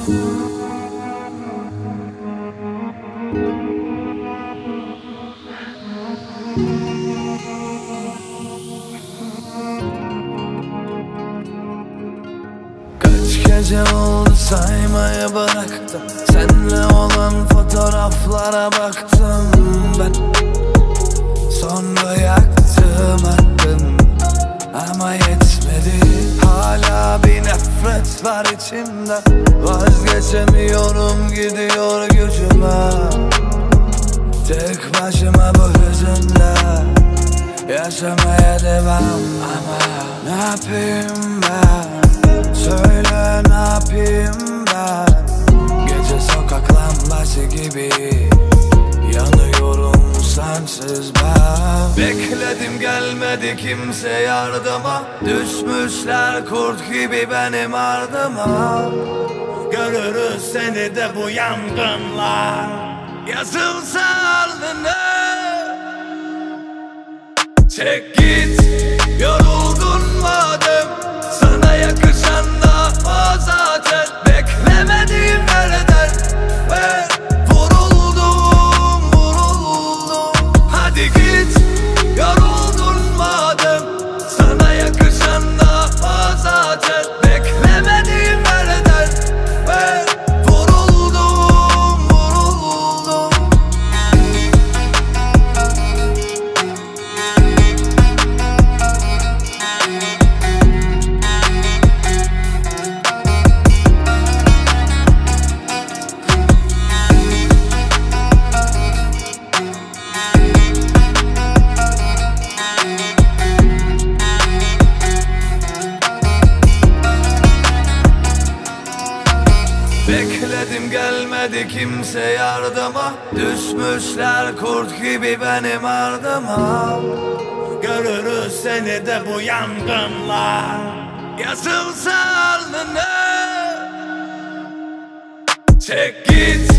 Kaç gece oldu saymayı bıraktım, seninle olan fotoğraflara baktım ben. Sonra yaktım attım ama yetmedi. Hala bir nefret var içimde, vazgeçemiyorum, gidiyor gücüme. Tek başıma bu hüzünle yaşamaya devam. Ama ne yapayım ben? Söyle ne yapayım ben? Gece sokak lambası gibi yanıyorum sensiz ben. Bekledim gelmedi kimse yardıma, düşmüşler kurt gibi benim ardıma. Görürüz seni de bu yangınlar yazılsa alnına. Çek git yoruldun madem, sana yakışan da o zaten. Beklemediğim nereden ve vuruldum. Hadi git yoruldun madem, sana yakışan da o zaten. Beklemediğim nereden ve vuruldum. Bekledim gelmedi kimse yardıma, düşmüşler kurt gibi benim ardıma. Görürüz seni de bu yangınlar yazılsa alnına. Çek git